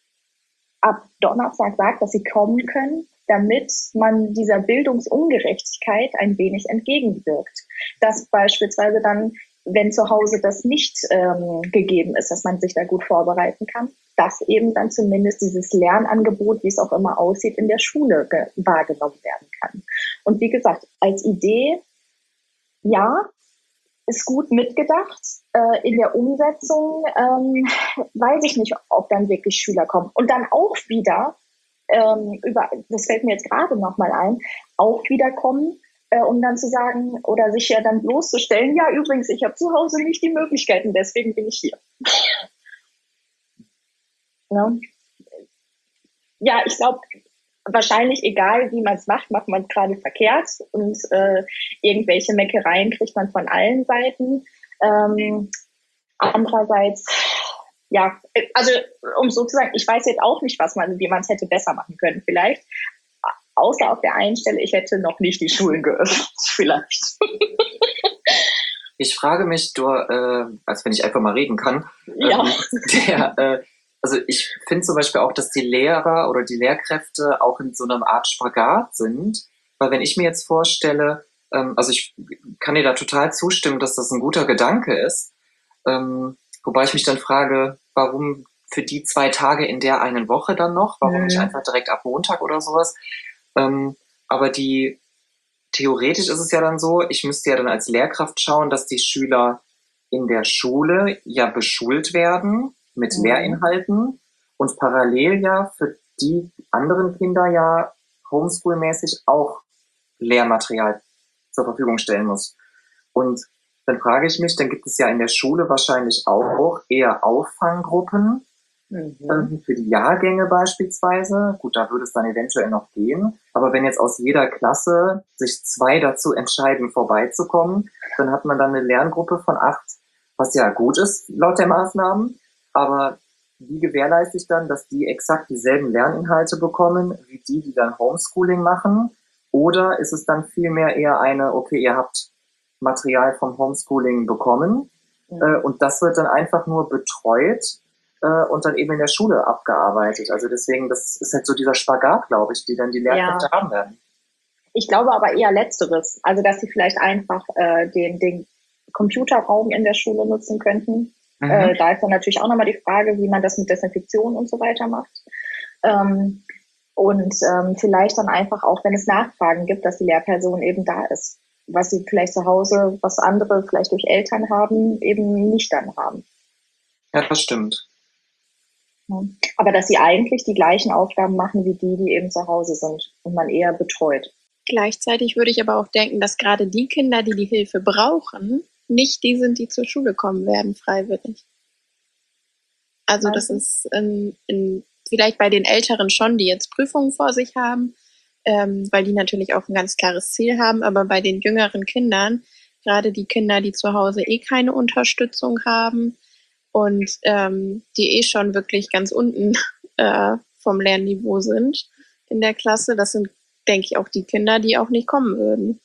ab Donnerstag sagt, dass sie kommen können, damit man dieser Bildungsungerechtigkeit ein wenig entgegenwirkt. Dass beispielsweise dann, wenn zu Hause das nicht gegeben ist, dass man sich da gut vorbereiten kann, dass eben dann zumindest dieses Lernangebot, wie es auch immer aussieht, in der Schule wahrgenommen werden kann. Und wie gesagt, als Idee, ja, ist gut mitgedacht. In der Umsetzung weiß ich nicht, ob dann wirklich Schüler kommen. Und dann auch wieder, das fällt mir jetzt gerade nochmal ein, auch wieder kommen, um dann zu sagen oder sich ja dann bloßzustellen, ja übrigens, ich habe zu Hause nicht die Möglichkeiten, deswegen bin ich hier. Ne? Ja, ich glaube, wahrscheinlich egal, wie man es macht man es gerade verkehrt und irgendwelche Meckereien kriegt man von allen Seiten. Andererseits, ja, also um so zu sagen, ich weiß jetzt auch nicht, wie man es hätte besser machen können vielleicht. Außer auf der einen Stelle, ich hätte noch nicht die Schulen geöffnet, vielleicht. Ich frage mich, als wenn ich einfach mal reden kann, Ja. Also ich finde zum Beispiel auch, dass die Lehrer oder die Lehrkräfte auch in so einer Art Spagat sind, weil wenn ich mir jetzt vorstelle, also ich kann dir da total zustimmen, dass das ein guter Gedanke ist, wobei ich mich dann frage, warum für die 2 Tage in der einen Woche dann noch, warum nicht einfach direkt ab Montag oder sowas, aber theoretisch ist es ja dann so, ich müsste ja dann als Lehrkraft schauen, dass die Schüler in der Schule ja beschult werden mit Lehrinhalten und parallel ja für die anderen Kinder ja Homeschool-mäßig auch Lehrmaterial zur Verfügung stellen muss. Und dann frage ich mich, dann gibt es ja in der Schule wahrscheinlich auch eher Auffanggruppen für die Jahrgänge beispielsweise. Gut, da würde es dann eventuell noch gehen. Aber wenn jetzt aus jeder Klasse sich 2 dazu entscheiden, vorbeizukommen, dann hat man dann eine Lerngruppe von 8, was ja gut ist laut der Maßnahmen. Aber wie gewährleiste ich dann, dass die exakt dieselben Lerninhalte bekommen, wie die dann Homeschooling machen? Oder ist es dann vielmehr eher okay, ihr habt Material vom Homeschooling bekommen und das wird dann einfach nur betreut und dann eben in der Schule abgearbeitet. Also deswegen, das ist halt so dieser Spagat, glaube ich, die dann die Lehrkräfte haben werden. Ich glaube aber eher Letzteres. Also dass sie vielleicht einfach den Computerraum in der Schule nutzen könnten. Da ist dann natürlich auch nochmal die Frage, wie man das mit Desinfektion und so weiter macht. Vielleicht dann einfach auch, wenn es Nachfragen gibt, dass die Lehrperson eben da ist. Was sie vielleicht zu Hause, was andere vielleicht durch Eltern haben, eben nicht dann haben. Ja, das stimmt. Ja. Aber dass sie eigentlich die gleichen Aufgaben machen wie die eben zu Hause sind und man eher betreut. Gleichzeitig würde ich aber auch denken, dass gerade die Kinder, die die Hilfe brauchen, nicht die sind, die zur Schule kommen werden, freiwillig. Also das ist vielleicht bei den Älteren schon, die jetzt Prüfungen vor sich haben, weil die natürlich auch ein ganz klares Ziel haben, aber bei den jüngeren Kindern, gerade die Kinder, die zu Hause keine Unterstützung haben und die schon wirklich ganz unten vom Lernniveau sind in der Klasse, das sind, denke ich, auch die Kinder, die auch nicht kommen würden.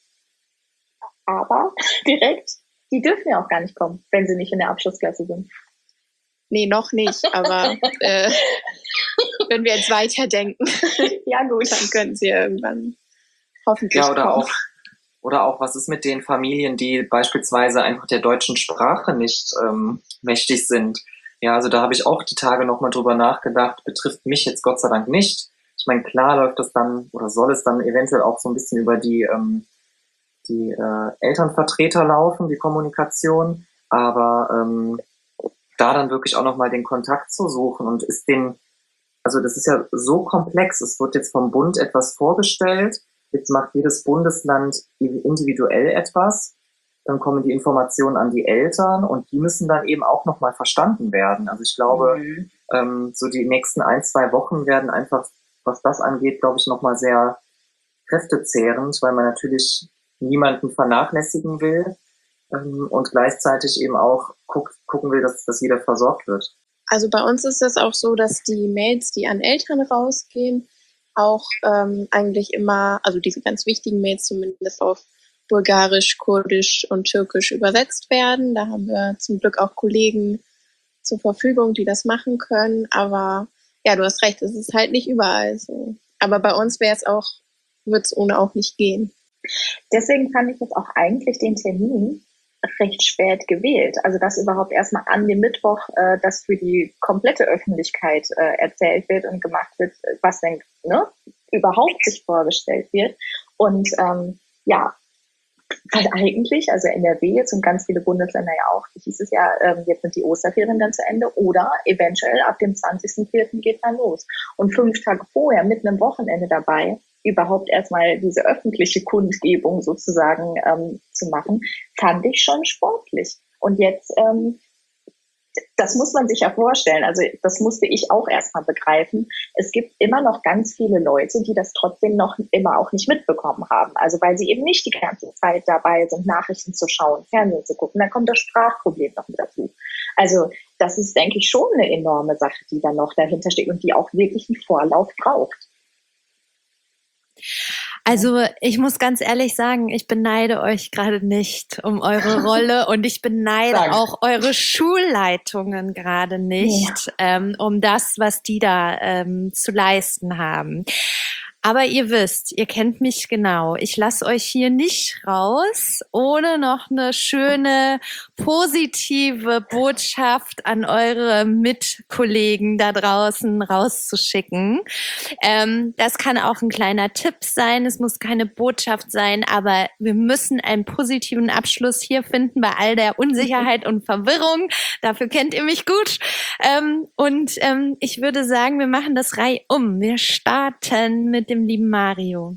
Aber direkt, die dürfen ja auch gar nicht kommen, wenn sie nicht in der Abschlussklasse sind. Nee, noch nicht, aber wenn wir jetzt weiterdenken, ja gut, dann können sie ja irgendwann hoffentlich Ja, kommen. Oder auch, was ist mit den Familien, die beispielsweise einfach der deutschen Sprache nicht mächtig sind? Ja, also da habe ich auch die Tage nochmal drüber nachgedacht, betrifft mich jetzt Gott sei Dank nicht. Ich meine, klar läuft das dann oder soll es dann eventuell auch so ein bisschen über die Elternvertreter laufen, die Kommunikation, aber da dann wirklich auch nochmal den Kontakt zu suchen und also das ist ja so komplex, es wird jetzt vom Bund etwas vorgestellt, jetzt macht jedes Bundesland individuell etwas, dann kommen die Informationen an die Eltern und die müssen dann eben auch nochmal verstanden werden. Also ich glaube, so die nächsten 1-2 Wochen werden einfach, was das angeht, glaube ich, nochmal sehr kräftezehrend, weil man natürlich niemanden vernachlässigen will und gleichzeitig eben auch gucken will, dass jeder versorgt wird. Also bei uns ist es auch so, dass die Mails, die an Eltern rausgehen, auch eigentlich immer, also diese ganz wichtigen Mails zumindest auf Bulgarisch, Kurdisch und Türkisch übersetzt werden. Da haben wir zum Glück auch Kollegen zur Verfügung, die das machen können. Aber ja, du hast recht, es ist halt nicht überall so. Aber bei uns wird es ohne auch nicht gehen. Deswegen fand ich jetzt auch eigentlich den Termin recht spät gewählt. Also dass überhaupt erstmal an dem Mittwoch das für die komplette Öffentlichkeit erzählt wird und gemacht wird, was denn überhaupt sich vorgestellt wird. Und weil eigentlich, also NRW jetzt und ganz viele Bundesländer ja auch, hieß es ja, jetzt sind die Osterferien dann zu Ende oder eventuell ab dem 20.04. geht dann los. Und 5 Tage vorher, mitten im Wochenende dabei, überhaupt erstmal diese öffentliche Kundgebung sozusagen zu machen, fand ich schon sportlich. Und jetzt, das muss man sich ja vorstellen, also das musste ich auch erstmal begreifen. Es gibt immer noch ganz viele Leute, die das trotzdem noch immer auch nicht mitbekommen haben. Also weil sie eben nicht die ganze Zeit dabei sind, Nachrichten zu schauen, Fernsehen zu gucken. Dann kommt das Sprachproblem noch mit dazu. Also das ist, denke ich, schon eine enorme Sache, die dann noch dahinter steht und die auch wirklich einen Vorlauf braucht. Also ich muss ganz ehrlich sagen, ich beneide euch gerade nicht um eure Rolle und ich beneide auch eure Schulleitungen gerade nicht um das, was die da zu leisten haben. Aber ihr wisst, ihr kennt mich genau. Ich lasse euch hier nicht raus, ohne noch eine schöne, positive Botschaft an eure Mitkollegen da draußen rauszuschicken. Das kann auch ein kleiner Tipp sein. Es muss keine Botschaft sein, aber wir müssen einen positiven Abschluss hier finden bei all der Unsicherheit und Verwirrung. Dafür kennt ihr mich gut. Ich würde sagen, wir machen das reihum. Wir starten mit dem lieben Mario.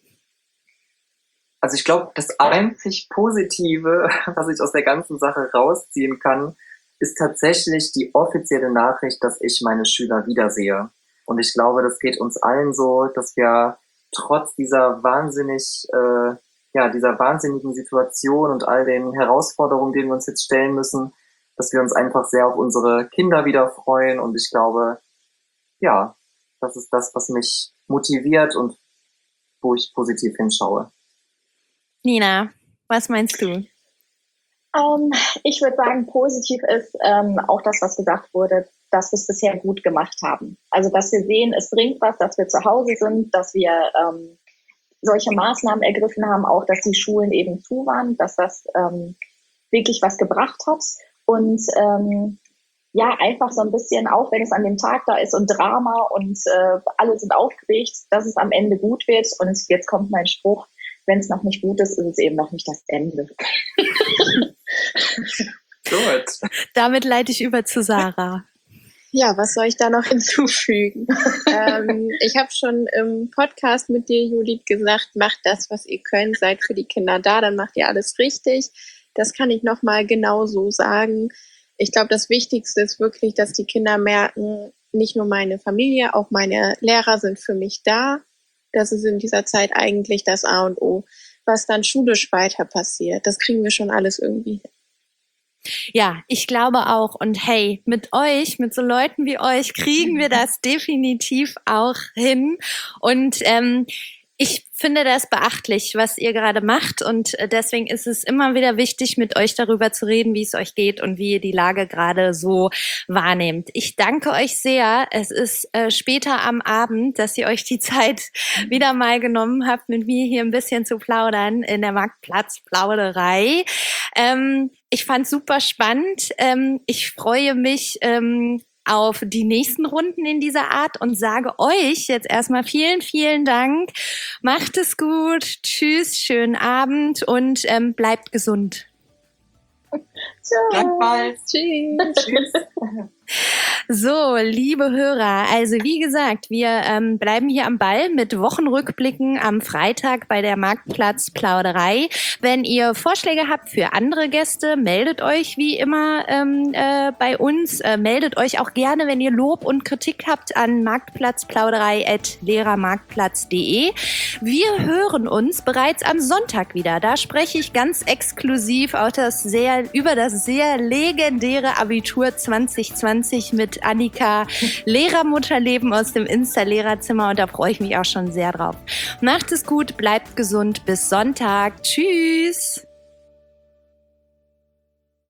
Also ich glaube, das einzig Positive, was ich aus der ganzen Sache rausziehen kann, ist tatsächlich die offizielle Nachricht, dass ich meine Schüler wiedersehe. Und ich glaube, das geht uns allen so, dass wir trotz dieser dieser wahnsinnigen Situation und all den Herausforderungen, denen wir uns jetzt stellen müssen, dass wir uns einfach sehr auf unsere Kinder wieder freuen. Und ich glaube, ja, das ist das, was mich motiviert und wo ich positiv hinschaue. Nina, was meinst du? Ich würde sagen, positiv ist auch das, was gesagt wurde, dass wir es bisher gut gemacht haben. Also, dass wir sehen, es bringt was, dass wir zu Hause sind, dass wir solche Maßnahmen ergriffen haben, auch dass die Schulen eben zu waren, dass das wirklich was gebracht hat. Und einfach so ein bisschen, auch wenn es an dem Tag da ist und Drama und alle sind aufgeregt, dass es am Ende gut wird. Und jetzt kommt mein Spruch, wenn es noch nicht gut ist, ist es eben noch nicht das Ende. Gut. Damit leite ich über zu Sarah. Ja, was soll ich da noch hinzufügen? Ich habe schon im Podcast mit dir, Judith, gesagt, macht das, was ihr könnt, seid für die Kinder da, dann macht ihr alles richtig. Das kann ich nochmal genau so sagen. Ich glaube, das Wichtigste ist wirklich, dass die Kinder merken, nicht nur meine Familie, auch meine Lehrer sind für mich da. Das ist in dieser Zeit eigentlich das A und O. Was dann schulisch weiter passiert, das kriegen wir schon alles irgendwie hin. Ja, ich glaube auch. Und hey, mit euch, mit so Leuten wie euch, kriegen wir das definitiv auch hin. Und ich finde das beachtlich, was ihr gerade macht. Und deswegen ist es immer wieder wichtig, mit euch darüber zu reden, wie es euch geht und wie ihr die Lage gerade so wahrnehmt. Ich danke euch sehr. Es ist später am Abend, dass ihr euch die Zeit wieder mal genommen habt, mit mir hier ein bisschen zu plaudern in der Marktplatz-Plauderei. Ich fand's super spannend. Ich freue mich auf die nächsten Runden in dieser Art und sage euch jetzt erstmal vielen, vielen Dank. Macht es gut. Tschüss, schönen Abend und bleibt gesund. Gleichfalls. Tschüss. So, liebe Hörer, also wie gesagt, wir bleiben hier am Ball mit Wochenrückblicken am Freitag bei der Marktplatz-Plauderei. Wenn ihr Vorschläge habt für andere Gäste, meldet euch wie immer bei uns. Meldet euch auch gerne, wenn ihr Lob und Kritik habt, an marktplatzplauderei@lehrermarktplatz.de. Wir hören uns bereits am Sonntag wieder. Da spreche ich ganz exklusiv auch über das sehr legendäre Abitur 2020 mit Annika, Lehrermutterleben aus dem Insta-Lehrerzimmer, und da freue ich mich auch schon sehr drauf. Macht es gut, bleibt gesund, bis Sonntag. Tschüss!